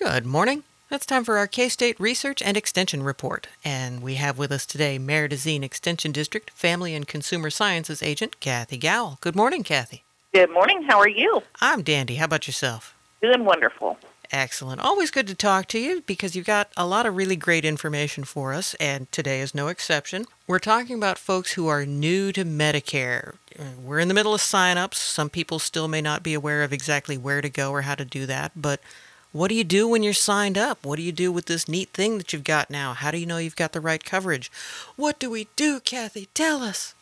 Good morning. It's time for our K-State Research and Extension Report. And we have with us today Mare d'Azene Extension District Family and Consumer Sciences Agent Kathy Gowell. Good morning, Kathy. Good morning. How are you? I'm dandy. How about yourself? Doing wonderful. Excellent. Always good to talk to you because you've got a lot of really great information for us, and today is no exception. We're talking about folks who are new to Medicare. We're in the middle of sign-ups. Some people still may not be aware of exactly where to go or how to do that, but what do you do when you're signed up? What do you do with this neat thing that you've got now? How do you know you've got the right coverage? What do we do, Kathy? Tell us.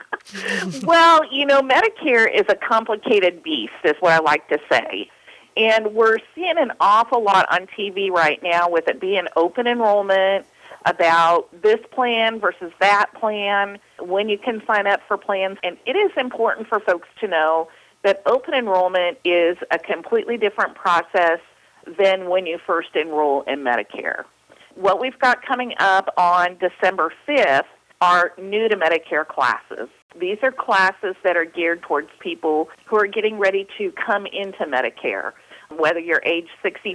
Well, Medicare is a complicated beast, is what I like to say. And we're seeing an awful lot on TV right now with it being open enrollment, about this plan versus that plan, when you can sign up for plans. And it is important for folks to know that open enrollment is a completely different process than when you first enroll in Medicare. What we've got coming up on December 5th are new to Medicare classes. These are classes that are geared towards people who are getting ready to come into Medicare, whether you're age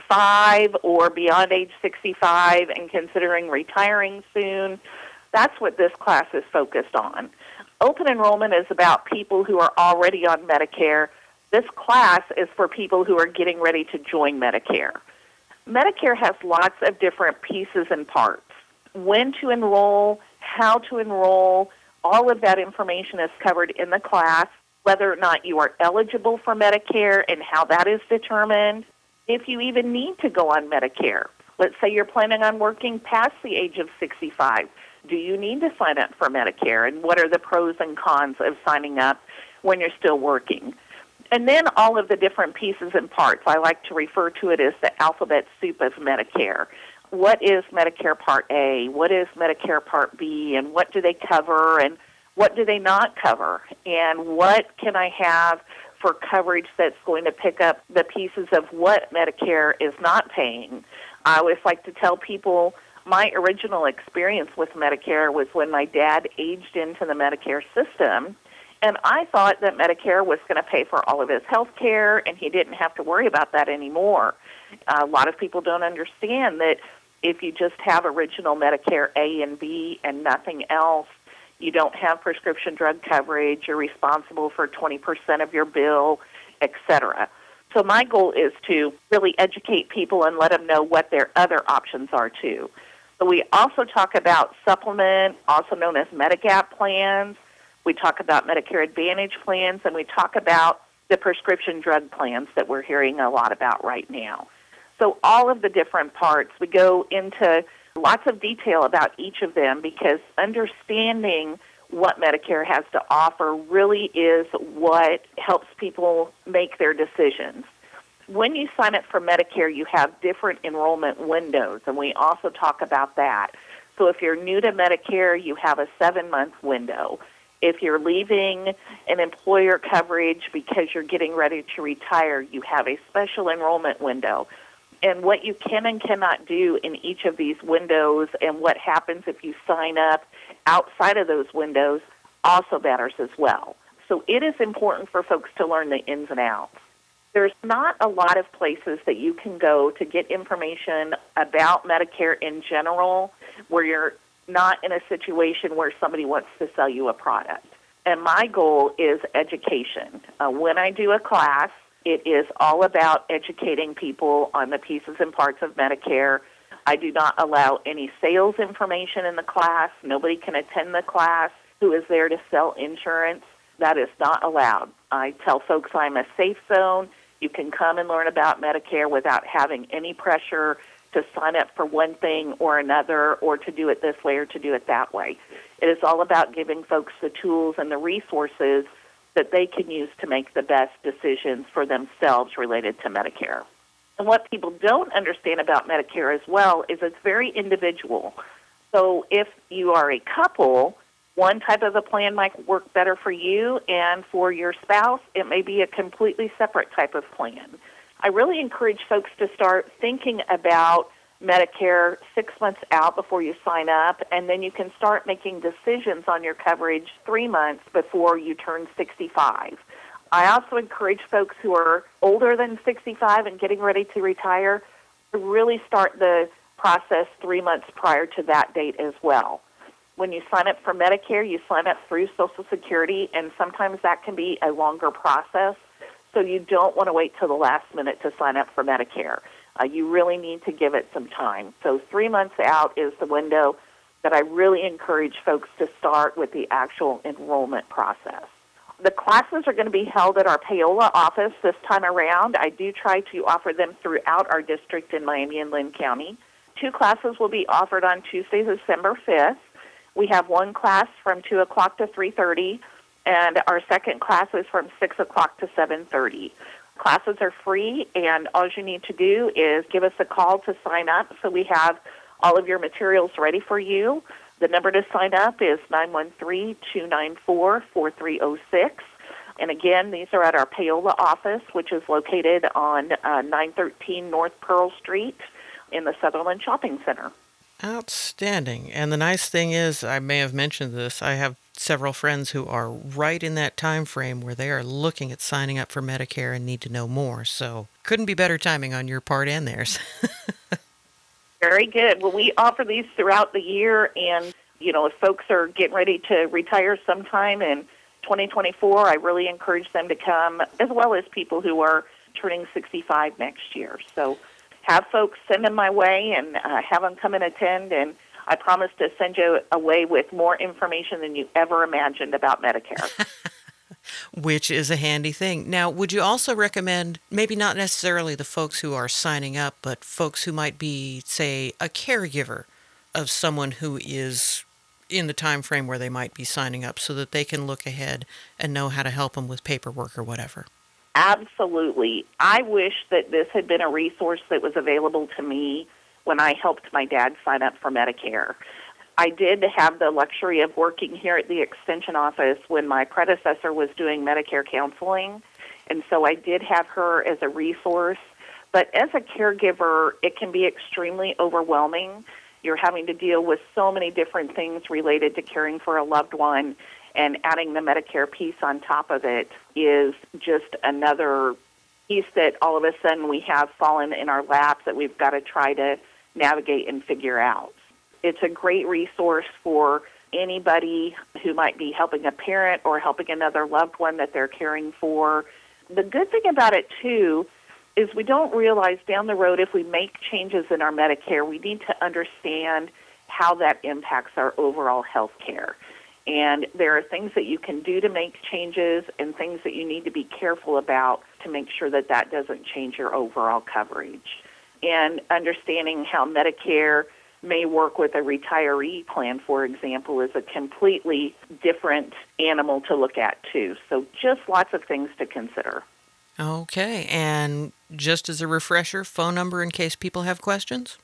65 or beyond age 65 and considering retiring soon. That's what this class is focused on. Open enrollment is about people who are already on Medicare. This class is for people who are getting ready to join Medicare. Medicare has lots of different pieces and parts. When to enroll, how to enroll, all of that information is covered in the class, whether or not you are eligible for Medicare and how that is determined, if you even need to go on Medicare. Let's say you're planning on working past the age of 65. Do you need to sign up for Medicare, and what are the pros and cons of signing up when you're still working? And then all of the different pieces and parts. I like to refer to it as the alphabet soup of Medicare. What is Medicare Part A? What is Medicare Part B? And what do they cover? And what do they not cover? And what can I have for coverage that's going to pick up the pieces of what Medicare is not paying? I always like to tell people my original experience with Medicare was when my dad aged into the Medicare system. And I thought that Medicare was going to pay for all of his health care, and he didn't have to worry about that anymore. A lot of people don't understand that if you just have original Medicare A and B and nothing else, you don't have prescription drug coverage, you're responsible for 20% of your bill, etc. So my goal is to really educate people and let them know what their other options are too. So we also talk about supplement, also known as Medigap plans. We talk about Medicare Advantage plans, and we talk about the prescription drug plans that we're hearing a lot about right now. So all of the different parts, we go into lots of detail about each of them because understanding what Medicare has to offer really is what helps people make their decisions. When you sign up for Medicare, you have different enrollment windows, and we also talk about that. So if you're new to Medicare, you have a 7-month window. If you're leaving an employer coverage because you're getting ready to retire, you have a special enrollment window. And what you can and cannot do in each of these windows and what happens if you sign up outside of those windows also matters as well. So it is important for folks to learn the ins and outs. There's not a lot of places that you can go to get information about Medicare in general where you're not in a situation where somebody wants to sell you a product. And my goal is education. When I do a class, it is all about educating people on the pieces and parts of Medicare. I do not allow any sales information in the class. Nobody can attend the class who is there to sell insurance. That is not allowed. I tell folks I'm a safe zone. You can come and learn about Medicare without having any pressure to sign up for one thing or another or to do it this way or to do it that way. It is all about giving folks the tools and the resources that they can use to make the best decisions for themselves related to Medicare. And what people don't understand about Medicare as well is it's very individual. So if you are a couple, one type of a plan might work better for you, and for your spouse, it may be a completely separate type of plan. I really encourage folks to start thinking about Medicare 6 months out before you sign up, and then you can start making decisions on your coverage 3 months before you turn 65. I also encourage folks who are older than 65 and getting ready to retire, really start the process 3 months prior to that date as well. When you sign up for Medicare, you sign up through Social Security, and sometimes that can be a longer process. So you don't want to wait till the last minute to sign up for Medicare. You really need to give it some time. So 3 months out is the window that I really encourage folks to start with the actual enrollment process. The classes are going to be held at our Paola office this time around. I do try to offer them throughout our district in Miami and Lynn County. 2 classes will be offered on Tuesday, December 5th. We have one class from 2 o'clock to 3:30, and our second class is from 6 o'clock to 7:30. Classes are free, and all you need to do is give us a call to sign up so we have all of your materials ready for you. The number to sign up is 913-294-4306. And again, these are at our Paola office, which is located on 913 North Pearl Street in the Sutherland Shopping Center. Outstanding. And the nice thing is, I may have mentioned this, I have several friends who are right in that time frame where they are looking at signing up for Medicare and need to know more. So couldn't be better timing on your part and theirs. Very good. Well, we offer these throughout the year, and, if folks are getting ready to retire sometime in 2024, I really encourage them to come, as well as people who are turning 65 next year. So have folks send them my way and have them come and attend, and I promise to send you away with more information than you ever imagined about Medicare. Which is a handy thing. Now, would you also recommend, maybe not necessarily the folks who are signing up, but folks who might be, say, a caregiver of someone who is in the time frame where they might be signing up so that they can look ahead and know how to help them with paperwork or whatever? Absolutely. I wish that this had been a resource that was available to me when I helped my dad sign up for Medicare. I did have the luxury of working here at the Extension office when my predecessor was doing Medicare counseling, and so I did have her as a resource. But as a caregiver, it can be extremely overwhelming. You're having to deal with so many different things related to caring for a loved one, and adding the Medicare piece on top of it is just another piece that all of a sudden we have fallen in our laps that we've got to try to navigate and figure out. It's a great resource for anybody who might be helping a parent or helping another loved one that they're caring for. The good thing about it, too, is we don't realize down the road if we make changes in our Medicare, we need to understand how that impacts our overall health care. And there are things that you can do to make changes and things that you need to be careful about to make sure that that doesn't change your overall coverage. And understanding how Medicare may work with a retiree plan, for example, is a completely different animal to look at, too. So just lots of things to consider. Okay, and just as a refresher, phone number in case people have questions?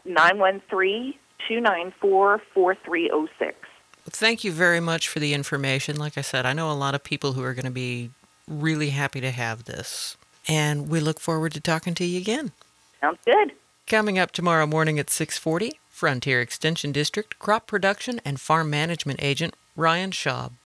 913-294-4306. Thank you very much for the information. Like I said, I know a lot of people who are going to be really happy to have this. And we look forward to talking to you again. Sounds good. Coming up tomorrow morning at 6:40, Frontier Extension District Crop Production and Farm Management Agent Ryan Schaub.